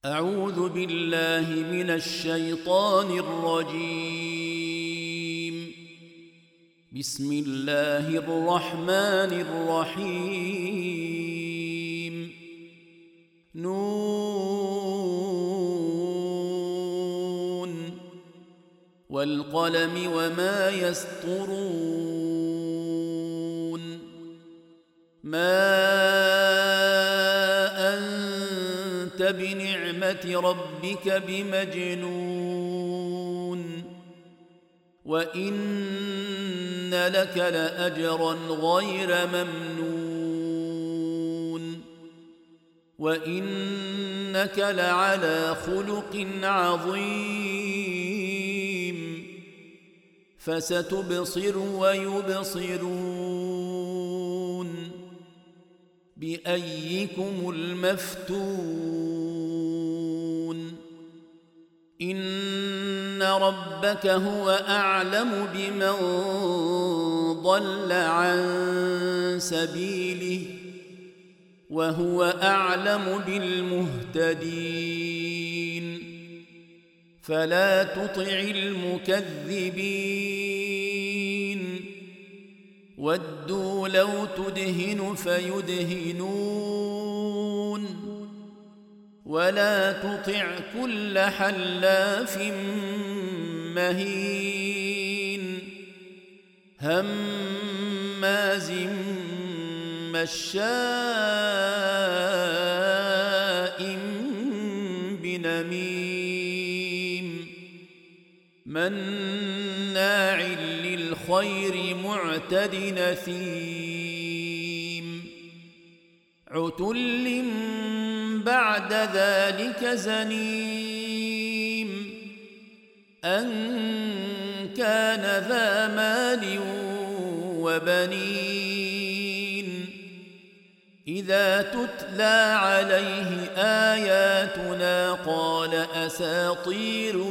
أعوذ بالله من الشيطان الرجيم. بسم الله الرحمن الرحيم. نون والقلم وما يسطرون. ما أنت بنعمة ربك بمجنون وإن لك لأجرا غير ممنون وإنك لعلى خلق عظيم. فستبصر ويبصرون بأيكم المفتون. إن ربك هو أعلم بمن ضل عن سبيله وهو أعلم بالمهتدين. فلا تطع المكذبين ودوا لو تدهن فيدهنون ولا تطع كل حلاف مهين هماز مشاء بنميم مناع للخير معتد نثيم عتل بعد ذلك زنيم أن كان ذا مال وبنين. إذا تتلى عليه آياتنا قال أساطير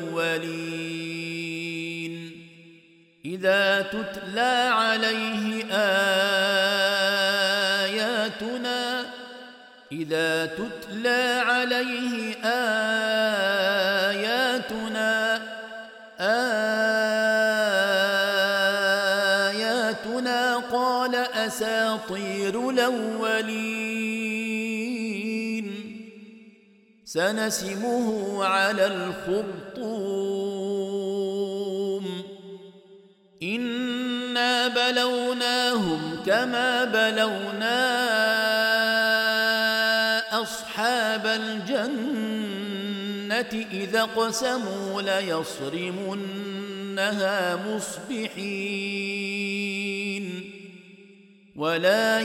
الأولين. إذا تتلى عليه آياتنا قال أساطير الأولين. سنسمه على الخرطوم. إنا بلوناهم كما بلونا أصحاب الجنة إذا اقسموا ليصرمنها مصبحين ولا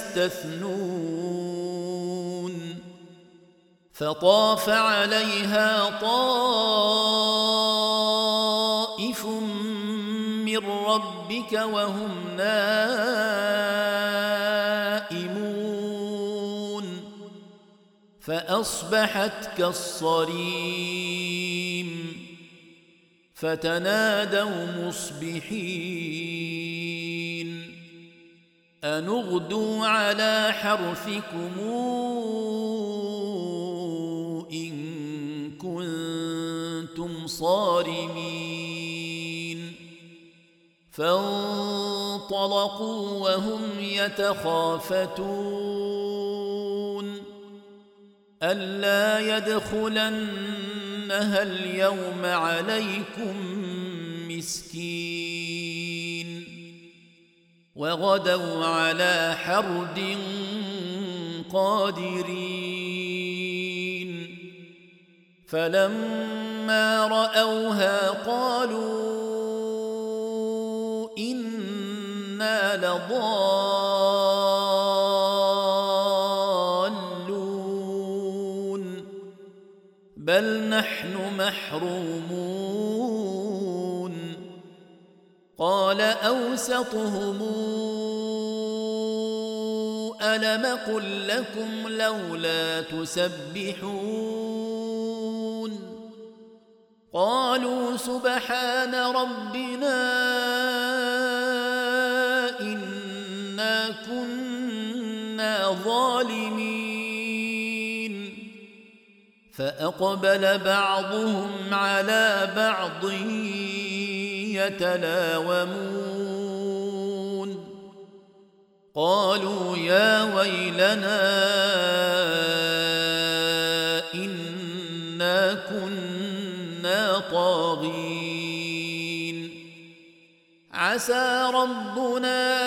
يستثنون. فطاف عليها طائف من ربك وهم نائمون فأصبحت كالصريم. فتنادوا مصبحين أن اغدوا على حرثكم إن كنتم صارمين. فانطلقوا وهم يتخافتون ألا يدخلنها اليوم عليكم مسكين. وغدوا على حرد قادرين. فلما رأوها قالوا إنا لضالون بل نحن محرومون. قال أوسطهم ألم قل لكم لولا تسبحون. قالوا سبحان ربنا إنا كنا ظالمين. فأقبل بعضهم على بعض يتلاومون قالوا يا ويلنا إنا كنا طاغين عسى ربنا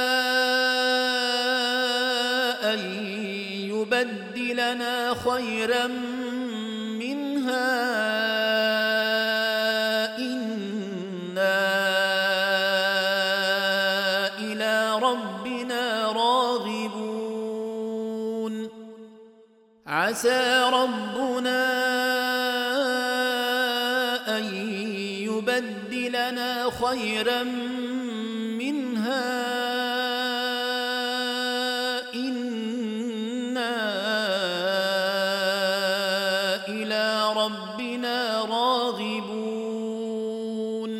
أن يبدلنا خيرا منها إنا إلى ربنا راغبون عسى ربنا أن يبدلنا خيرا منها إنا إلى ربنا راغبون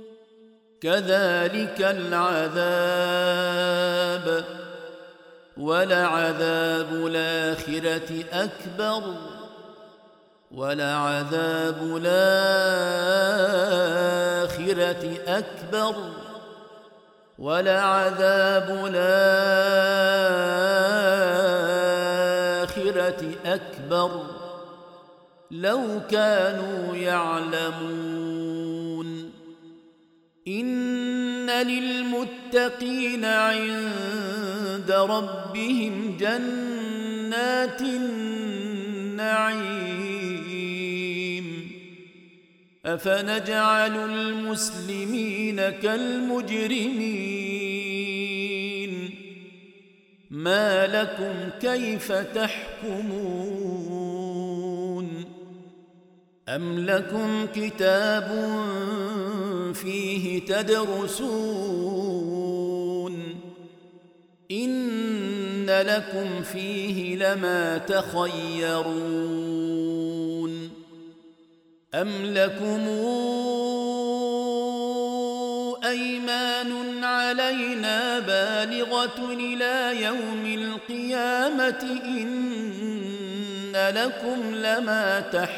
كذلك العذاب ولعذاب الآخرة أكبر ولعذاب الآخرة أكبر ولعذاب الآخرة أكبر لو كانوا يعلمون إن للمتقين عند ربهم جنات النعيم أفنجعل المسلمين كالمجرمين ما لكم كيف تحكمون أم لكم كتاب فيه تدرسون إن لكم فيه لما تخيرون أم لكم أيمان علينا بالغة إلى يوم القيامة إن لكم لما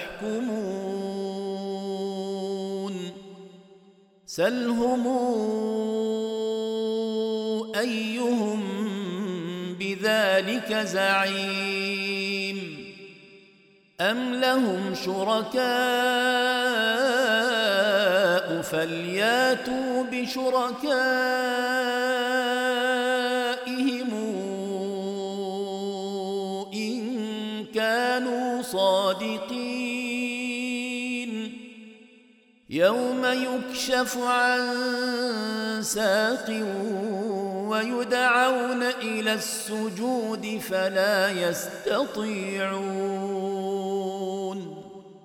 تحكمون سلهم أيهم بذلك زعيم أم لهم شركاء فلياتوا بشركائهم إن كانوا صادقين يوم يكشف عن ساق ويدعون إلى السجود فلا يستطيعون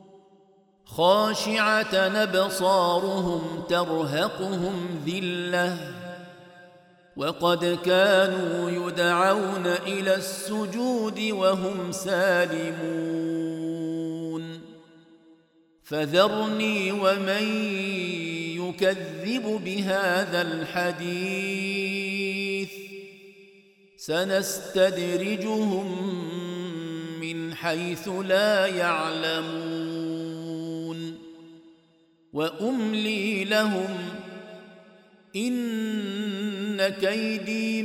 خاشعة أبصارهم ترهقهم ذلة وقد كانوا يدعون إلى السجود وهم سالمون فذرني ومن يكذب بهذا الحديث سنستدرجهم من حيث لا يعلمون وأملي لهم إن كيدي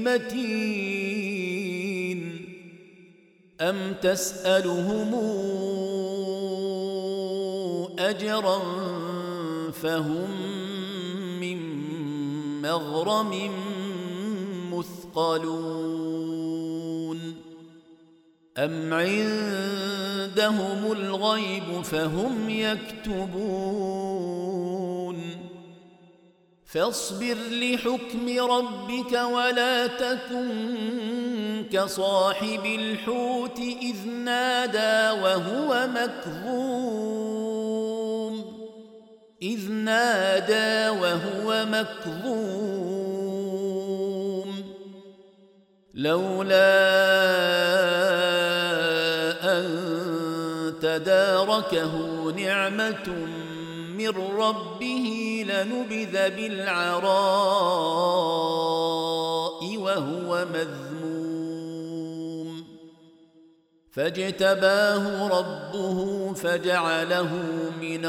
متين أم تسألهم أجرا فهم من مغرم مثقلون أم عندهم الغيب فهم يكتبون فاصبر لحكم ربك ولا تكن كصاحب الحوت إذ نادى وهو مكظوم لولا أن تداركه نعمة من ربه لنبذ بالعراء وهو مذموم فاجتباه ربه فجعله من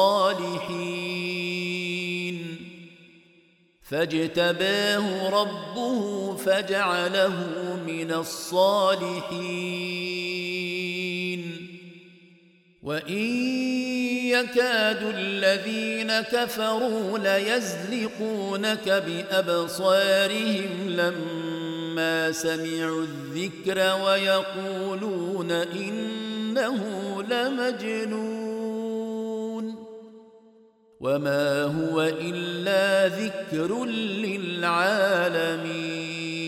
الصالحين فاجتباه ربه فجعله من الصالحين وإن يكاد الذين كفروا ليزلقونك بأبصارهم لما سمعوا الذكر ويقولون إنه لمجنون وما هو إلا ذكر للعالمين